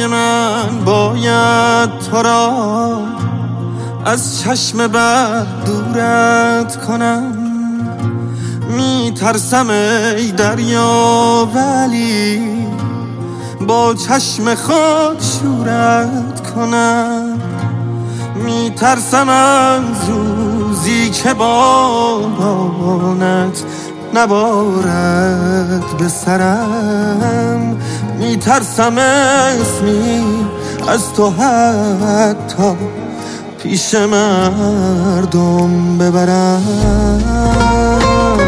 زیبای من باید تو را از چشم بد دورت کنم. میترسم ای دریا ولی با چشم خود شورت کنم. میترسم از روزی که بارانت نبارد به سرم. میترسم اسمی از تو حتی پیش مردم ببرم.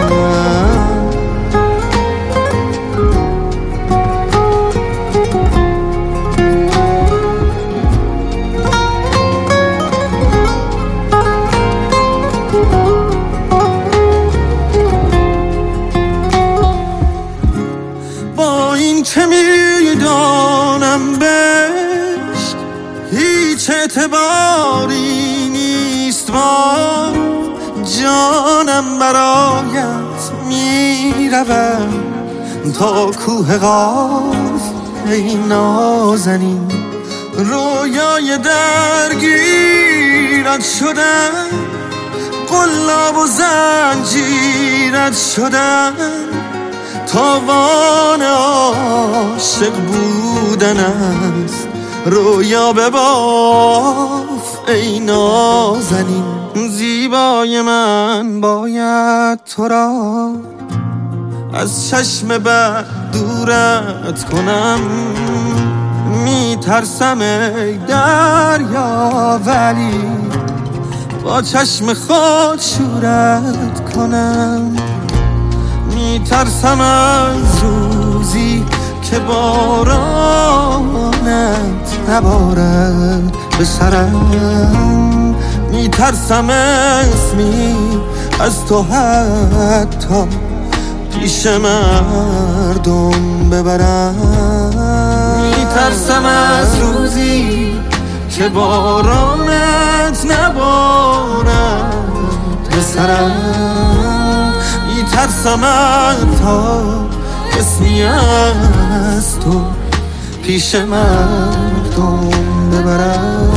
با این که میدانم بهش هیچ اعتباری نیست، با جانم برایت میروم تا کوه قاف. ای نازنین رویای درگیرت شدن، قلاب و زنجیرت شدن. تاوان عاشق بودن است، رویا بباف ای نازنین. زیبای من باید تو را از چشم بد دورت کنم. میترسم ای دریا ولی با چشم خود شورت کنم. میترسم از روزی که بارانت نبارد به سرم. میترسم اسمی از تو حتی پیش مردم ببرم. میترسم از روزی که بارانت نبارد به سرم. میترسم تا اسمی از تو پیش مردم ببرم.